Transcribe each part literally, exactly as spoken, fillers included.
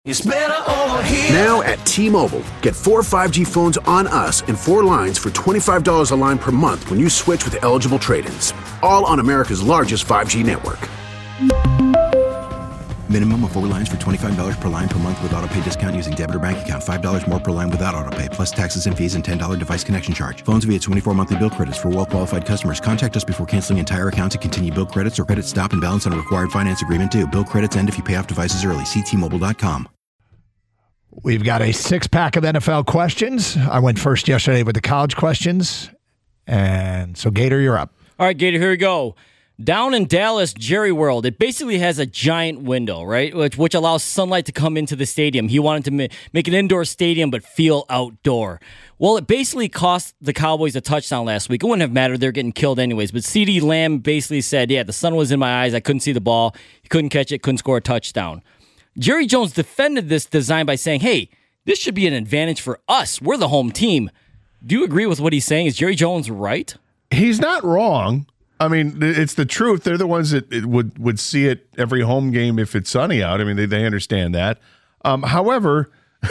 It's better over here. Now at T-Mobile, get four five G phones on us and four lines for twenty-five dollars a line per month when you switch with eligible trade-ins. All on America's largest five G network. Minimum of four lines for twenty-five dollars per line per month with autopay discount using debit or bank account. five dollars more per line without autopay, plus taxes and fees and ten dollars device connection charge. Phones via twenty-four monthly bill credits for well-qualified customers. Contact us before canceling entire account to continue bill credits or credit stop and balance on a required finance agreement due. Bill credits end if you pay off devices early. See T Mobile dot com. We've got a six-pack of N F L questions. I went first yesterday with the college questions. And so, Gator, you're up. All right, Gator, here we go. Down in Dallas, Jerry World, it basically has a giant window, right, which, which allows sunlight to come into the stadium. He wanted to ma- make an indoor stadium but feel outdoor. Well, it basically cost the Cowboys a touchdown last week. It wouldn't have mattered. They're getting killed anyways. But CeeDee Lamb basically said, yeah, the sun was in my eyes. I couldn't see the ball. He couldn't catch it, couldn't score a touchdown. Jerry Jones defended this design by saying, hey, this should be an advantage for us. We're the home team. Do you agree with what he's saying? Is Jerry Jones right? He's not wrong. I mean, it's the truth. They're the ones that would, would see it every home game if it's sunny out. I mean, they, they understand that. Um, however,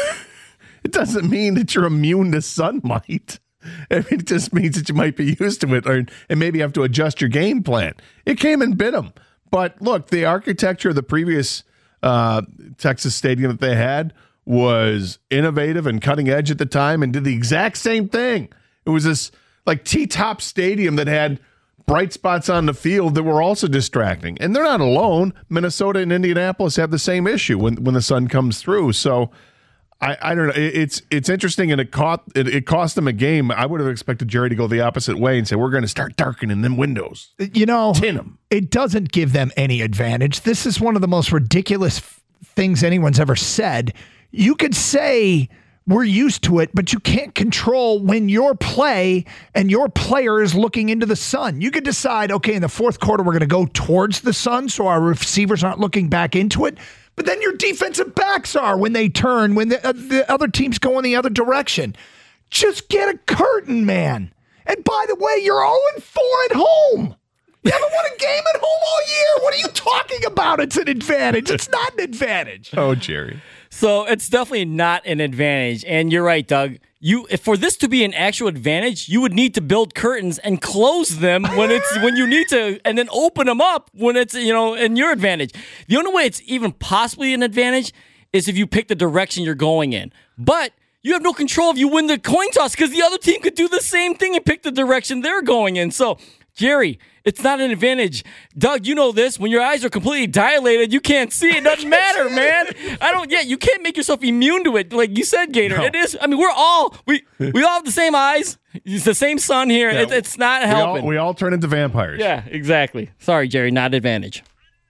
it doesn't mean that you're immune to sunlight. I mean, it just means that you might be used to it or, and maybe have to adjust your game plan. It came and bit them. But look, the architecture of the previous uh, Texas stadium that they had was innovative and cutting edge at the time and did the exact same thing. It was this like T-top stadium that had bright spots on the field that were also distracting. And they're not alone. Minnesota and Indianapolis have the same issue when, when the sun comes through. So I, I don't know. It, it's it's interesting, and it caught it, it cost them a game. I would have expected Jerry to go the opposite way and say, we're going to start darkening them windows. You know, tin them. It doesn't give them any advantage. This is one of the most ridiculous f- things anyone's ever said. You could say we're used to it, but you can't control when your play and your player is looking into the sun. You could decide, okay, in the fourth quarter, we're going to go towards the sun so our receivers aren't looking back into it. But then your defensive backs are when they turn, when the, uh, the other teams go in the other direction. Just get a curtain, man. And by the way, you're oh and four at home. You haven't won a game at home all year. What are you talking about? It's an advantage. It's not an advantage. Oh, Jerry. So it's definitely not an advantage. And you're right, Doug. You, if for this to be an actual advantage, you would need to build curtains and close them when it's when you need to, and then open them up when it's, you know, in your advantage. The only way it's even possibly an advantage is if you pick the direction you're going in. But you have no control if you win the coin toss because the other team could do the same thing and pick the direction they're going in. So, Jerry, it's not an advantage. Doug, you know this. When your eyes are completely dilated, you can't see. It doesn't matter, man. I don't. Yeah, you can't make yourself immune to it, like you said, Gator. No. It is. I mean, we're all we we all have the same eyes. It's the same sun here. Yeah, it, it's not helping. We all, we all turn into vampires. Yeah, exactly. Sorry, Jerry, not advantage.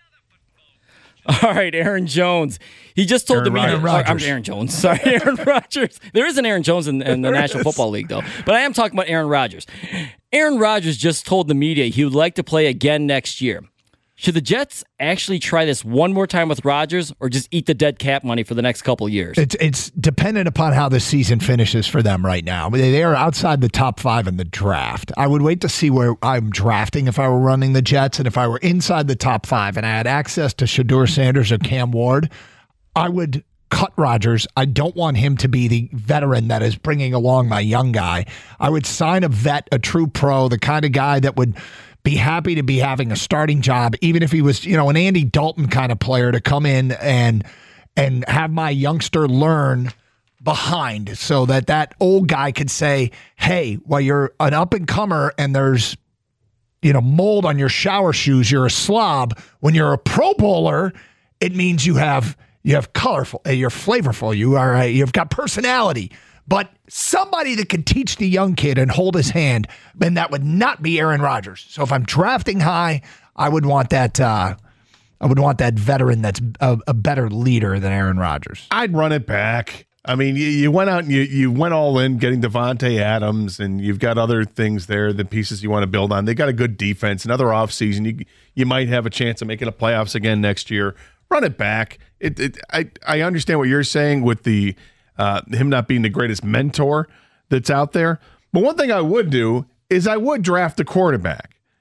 All right, Aaron Jones. He just told Aaron the media. Rodgers. I'm Aaron Jones. Sorry, Aaron Rodgers. There is an Aaron Jones in, in the National Football League, though. But I am talking about Aaron Rodgers. Aaron Rodgers just told the media he would like to play again next year. Should the Jets actually try this one more time with Rodgers or just eat the dead cap money for the next couple of years? It's it's dependent upon how the season finishes for them right now. They are outside the top five in the draft. I would wait to see where I'm drafting if I were running the Jets, and if I were inside the top five and I had access to Shedeur Sanders or Cam Ward, I would cut Rodgers. I don't want him to be the veteran that is bringing along my young guy. I would sign a vet, a true pro, the kind of guy that would be happy to be having a starting job, even if he was, you know, an Andy Dalton kind of player to come in and and have my youngster learn behind so that that old guy could say, hey, while you're an up-and-comer and there's, you know, mold on your shower shoes, you're a slob. When you're a Pro Bowler, it means you have you have colorful, you're flavorful, you are a, you've got personality. But somebody that could teach the young kid and hold his hand, and that would not be Aaron Rodgers. So if I'm drafting high, I would want that. Uh, I would want that veteran that's a, a better leader than Aaron Rodgers. I'd run it back. I mean, you, you went out and you, you went all in getting Devontae Adams, and you've got other things there, the pieces you want to build on. They got a good defense. Another offseason, you you might have a chance of making the playoffs again next year. Run it back. It, it I I understand what you're saying with the. Uh, him not being the greatest mentor that's out there. But one thing I would do is I would draft a quarterback.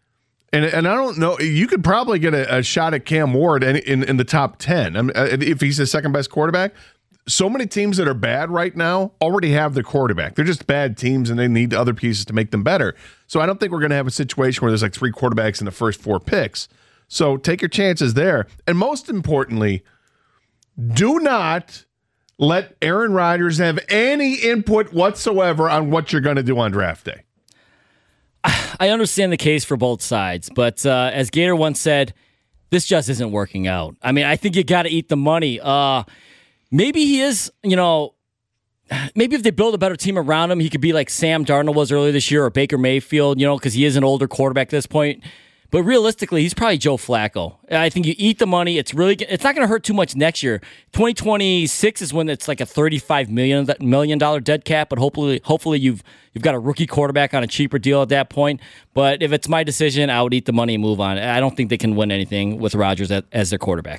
And and I don't know. You could probably get a, a shot at Cam Ward in, in, in the top ten. I mean, if he's the second best quarterback. So many teams that are bad right now already have the quarterback. They're just bad teams, and they need other pieces to make them better. So I don't think we're going to have a situation where there's like three quarterbacks in the first four picks. So take your chances there. And most importantly, do not let Aaron Rodgers have any input whatsoever on what you're going to do on draft day. I understand the case for both sides, but uh, as Gator once said, this just isn't working out. I mean, I think you got to eat the money. Uh, maybe he is, you know, maybe if they build a better team around him, he could be like Sam Darnold was earlier this year or Baker Mayfield, you know, because he is an older quarterback at this point. But realistically, he's probably Joe Flacco. I think you eat the money. It's really it's not going to hurt too much next year. twenty twenty-six is when it's like a thirty-five million million dollar dead cap. But hopefully, hopefully you've you've got a rookie quarterback on a cheaper deal at that point. But if it's my decision, I would eat the money and move on. I don't think they can win anything with Rodgers as their quarterback.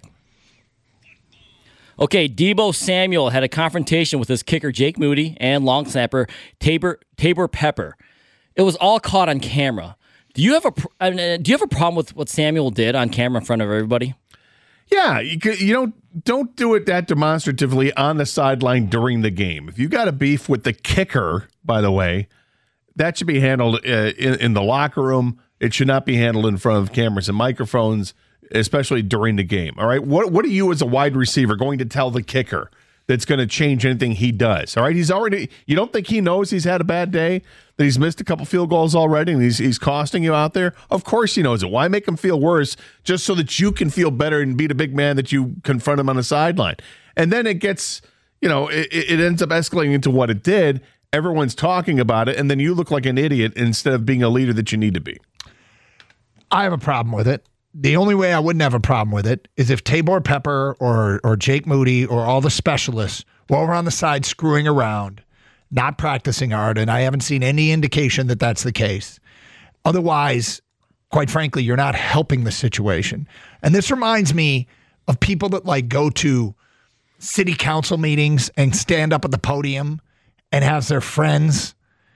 Okay, Deebo Samuel had a confrontation with his kicker Jake Moody and long snapper Tabor Tabor Pepper. It was all caught on camera. Do you have a I mean, do you have a problem with what Samuel did on camera in front of everybody? Yeah, you, you don't don't do it that demonstratively on the sideline during the game. If you got a beef with the kicker, by the way, that should be handled uh, in, in the locker room. It should not be handled in front of cameras and microphones, especially during the game. All right, what what are you as a wide receiver going to tell the kicker that's going to change anything he does? All right, he's already. You don't think he knows he's had a bad day? That he's missed a couple field goals already and he's he's costing you out there? Of course he knows it. Why make him feel worse just so that you can feel better and be the big man that you confront him on the sideline? And then it gets, you know, it, it ends up escalating into what it did. Everyone's talking about it, and then you look like an idiot instead of being a leader that you need to be. I have a problem with it. The only way I wouldn't have a problem with it is if Tabor Pepper or or Jake Moody or all the specialists were over on the side screwing around, not practicing hard, and I haven't seen any indication that that's the case. Otherwise, quite frankly, you're not helping the situation. And this reminds me of people that like go to city council meetings and stand up at the podium and have their friends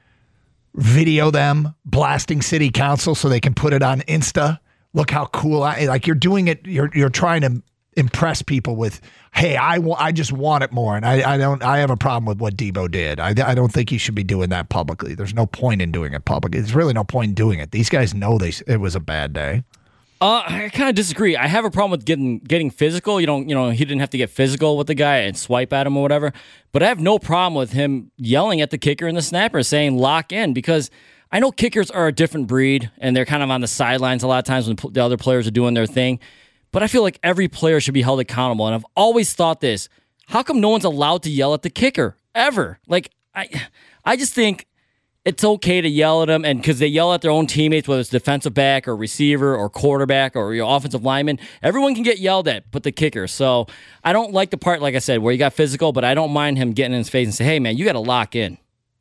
video them blasting city council so they can put it on Insta. Look how cool I like. You're doing it. You're you're trying to impress people with, hey, I wa- I just want it more, and I, I don't. I have a problem with what Deebo did. I I don't think he should be doing that publicly. There's no point in doing it publicly. There's really no point in doing it. These guys know they it was a bad day. Uh, I kind of disagree. I have a problem with getting getting physical. You don't, you know, he didn't have to get physical with the guy and swipe at him or whatever. But I have no problem with him yelling at the kicker and the snapper, saying lock in, because I know kickers are a different breed and they're kind of on the sidelines a lot of times when the other players are doing their thing. But I feel like every player should be held accountable. And I've always thought this: how come no one's allowed to yell at the kicker ever? Like I, I just think it's okay to yell at them, and because they yell at their own teammates, whether it's defensive back or receiver or quarterback or your offensive lineman, everyone can get yelled at, but the kicker. So I don't like the part, like I said, where you got physical, but I don't mind him getting in his face and say, hey, man, you got to lock in.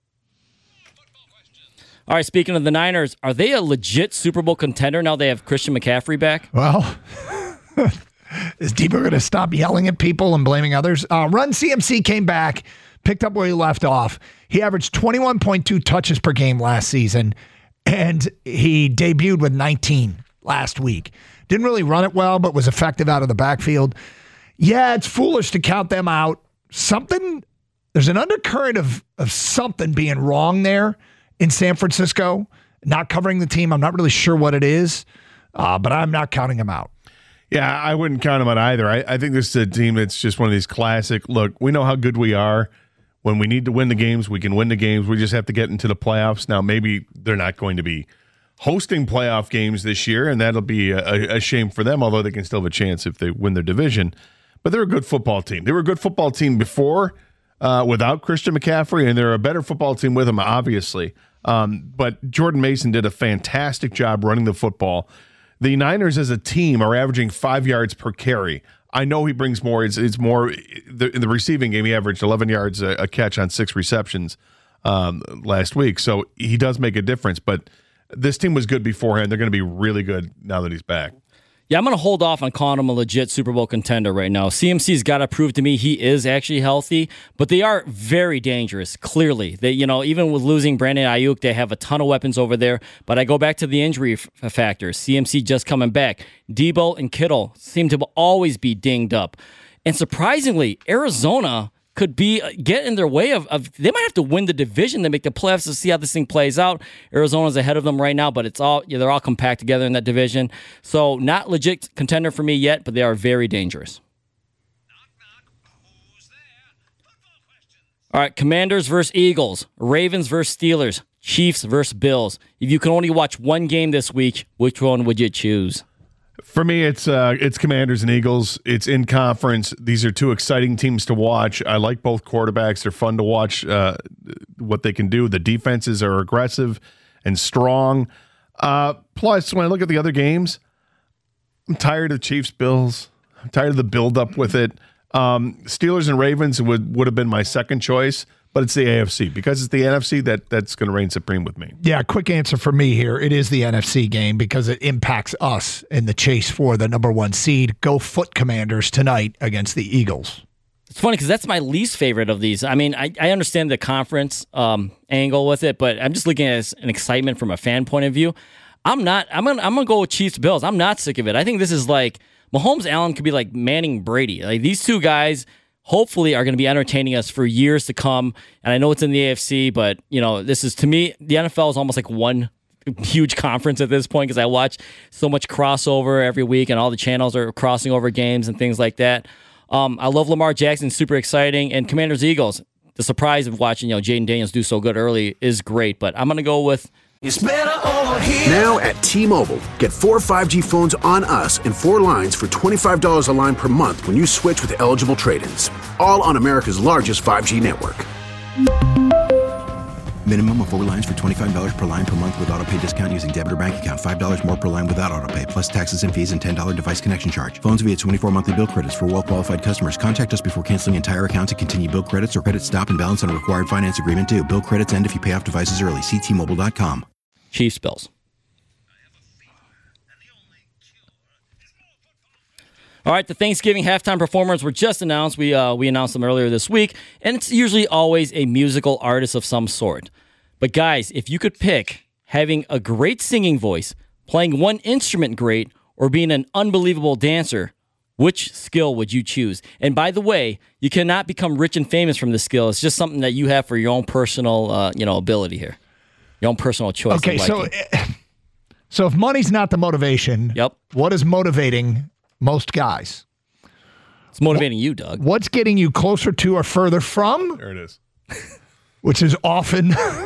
All right, speaking of the Niners, are they a legit Super Bowl contender now they have Christian McCaffrey back? Well, is Deebo going to stop yelling at people and blaming others? Uh, Run C M C came back, picked up where he left off. He averaged twenty-one point two touches per game last season, and he debuted with nineteen last week. Didn't really run it well, but was effective out of the backfield. Yeah, it's foolish to count them out. Something, there's an undercurrent of, of something being wrong there in San Francisco, not covering the team. I'm not really sure what it is, uh, but I'm not counting them out. Yeah, I wouldn't count them out either. I, I think this is a team that's just one of these classic, look, we know how good we are. When we need to win the games, we can win the games. We just have to get into the playoffs. Now, maybe they're not going to be hosting playoff games this year, and that'll be a, a shame for them, although they can still have a chance if they win their division. But they're a good football team. They were a good football team before uh, without Christian McCaffrey, and they're a better football team with him, obviously. Um, but Jordan Mason did a fantastic job running the football. The Niners as a team are averaging five yards per carry. I know he brings more. It's, it's more the, in the receiving game. He averaged eleven yards a, a catch on six receptions um, last week. So he does make a difference. But this team was good beforehand. They're going to be really good now that he's back. Yeah, I'm going to hold off on calling him a legit Super Bowl contender right now. C M C's got to prove to me he is actually healthy, but they are very dangerous, clearly. They, you know, even with losing Brandon Ayuk, they have a ton of weapons over there, but I go back to the injury f- factors. C M C just coming back. Debo and Kittle seem to always be dinged up. And surprisingly, Arizona could be get in their way of, of they might have to win the division to make the playoffs to see how this thing plays out. Arizona's ahead of them right now, but it's all yeah, they're all compact together in that division. So not legit contender for me yet, but they are very dangerous. All right, Commanders versus Eagles, Ravens versus Steelers, Chiefs versus Bills. If you can only watch one game this week, which one would you choose? For me, it's uh, it's Commanders and Eagles. It's in conference. These are two exciting teams to watch. I like both quarterbacks. They're fun to watch uh, what they can do. The defenses are aggressive and strong. Uh, plus, when I look at the other games, I'm tired of Chiefs Bills. I'm tired of the build-up with it. Um, Steelers and Ravens would, would have been my second choice, but it's the A F C because it's the N F C that that's going to reign supreme with me. Yeah, quick answer for me here. It is the N F C game because it impacts us in the chase for the number one seed. Go Foot Commanders tonight against the Eagles. It's funny because that's my least favorite of these. I mean, I, I understand the conference um, angle with it, but I'm just looking at it as an excitement from a fan point of view. I'm not. I'm gonna. I'm gonna go with Chiefs Bills. I'm not sick of it. I think this is like Mahomes Allen could be like Manning Brady. Like these two guys. Hopefully are going to be entertaining us for years to come. And I know it's in the A F C, but, you know, this is, to me, the N F L is almost like one huge conference at this point because I watch so much crossover every week and all the channels are crossing over games and things like that. Um, I love Lamar Jackson, super exciting. And Commanders Eagles, the surprise of watching, you know, Jaden Daniels do so good early is great. But I'm going to go with... It's better over here. Now at T-Mobile, get four five G phones on us and four lines for twenty-five dollars a line per month when you switch with eligible trade-ins. All on America's largest five G network. Minimum of four lines for twenty-five dollars per line per month with autopay discount using debit or bank account. five dollars more per line without autopay, plus taxes and fees and ten dollars device connection charge. Phones via twenty-four monthly bill credits for well-qualified customers. Contact us before canceling entire account to continue bill credits or credit stop and balance on a required finance agreement due. Bill credits end if you pay off devices early. See T Mobile dot com. Chiefs Bills. All right, the Thanksgiving halftime performers were just announced. We uh, we announced them earlier this week, and it's usually always a musical artist of some sort. But guys, if you could pick having a great singing voice, playing one instrument great, or being an unbelievable dancer, which skill would you choose? And by the way, you cannot become rich and famous from this skill. It's just something that you have for your own personal, uh, you know, ability here, your own personal choice. Okay, so so if money's not the motivation, yep. What is motivating most guys? It's motivating you, Doug. What's getting you closer to or further from? There it is. Which is often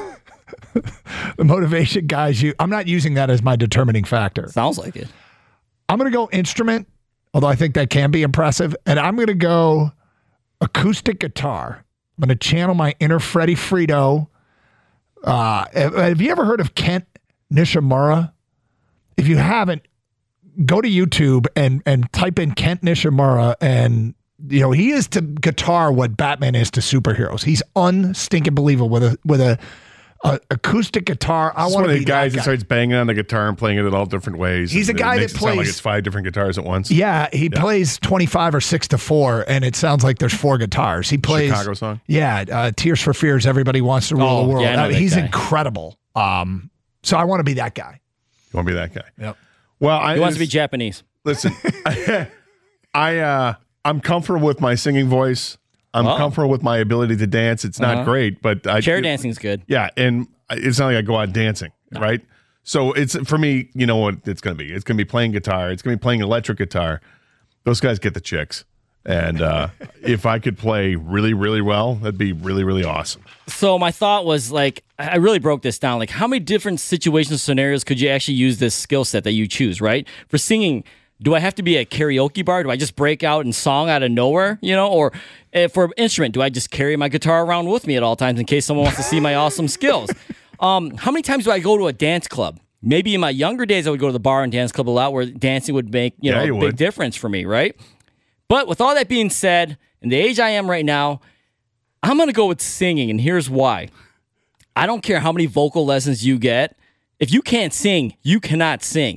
the motivation guys use. I'm not using that as my determining factor. Sounds like it. I'm going to go instrument, although I think that can be impressive. And I'm going to go acoustic guitar. I'm going to channel my inner Freddie Frito. Uh, have you ever heard of Kent Nishimura? If you haven't, go to YouTube and and type in Kent Nishimura, and you know he is to guitar what Batman is to superheroes. He's unstinking believable with a with a, a acoustic guitar. I want to be the guys that that guy. starts banging on the guitar and playing it in all different ways. He's a and guy it makes that it sound plays- like it's five different guitars at once. Yeah, he Yeah. plays twenty-five or six to four, and it sounds like there's four guitars. He plays Chicago song? Yeah, uh, Tears for Fears. Everybody wants to rule Oh, the world. yeah, I know Uh, that he's guy. incredible. Um, so I want to be that guy. You want to be that guy? Yep. Well, I He wants to be Japanese. Listen, I, I uh, I'm comfortable with my singing voice. I'm Oh. comfortable with my ability to dance. It's not Uh-huh. great, but I Chair dancing's good. Yeah, and it's not like I go out dancing, right? So it's for me. You know what it's going to be? It's going to be playing guitar. It's going to be playing electric guitar. Those guys get the chicks, and uh, if I could play really, really well, that'd be really, really awesome. So my thought was like, I really broke this down. Like, how many different situations, scenarios could you actually use this skill set that you choose, right? For singing, do I have to be a karaoke bar? Do I just break out and song out of nowhere, you know? Or uh, for instrument, do I just carry my guitar around with me at all times in case someone wants to see my awesome skills? Um, how many times do I go to a dance club? Maybe in my younger days, I would go to the bar and dance club a lot where dancing would make, you Yeah, know, you a big would. difference for me, right? But with all that being said, in the age I am right now, I'm going to go with singing, and here's why. I don't care how many vocal lessons you get. If you can't sing, you cannot sing.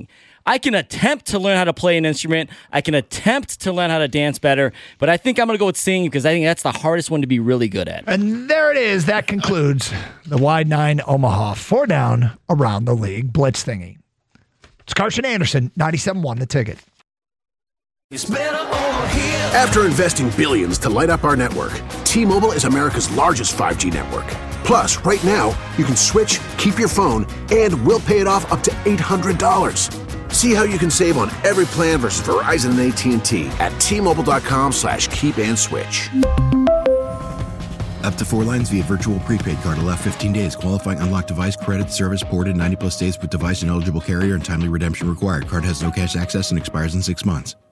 I can attempt to learn how to play an instrument. I can attempt to learn how to dance better. But I think I'm going to go with singing because I think that's the hardest one to be really good at. And there it is. That concludes the Wide Nine Omaha four down around the league blitz thingy. It's Carson Anderson, ninety-seven point one The Ticket. After investing billions to light up our network, T-Mobile is America's largest five G network. Plus, right now, you can switch, keep your phone, and we'll pay it off up to eight hundred dollars. See how you can save on every plan versus Verizon and A T and T at T-Mobile.com slash keep and switch. Up to four lines via virtual prepaid card. Allow fifteen days. Qualifying unlocked device credit service ported ninety plus days with device and eligible carrier and timely redemption required. Card has no cash access and expires in six months.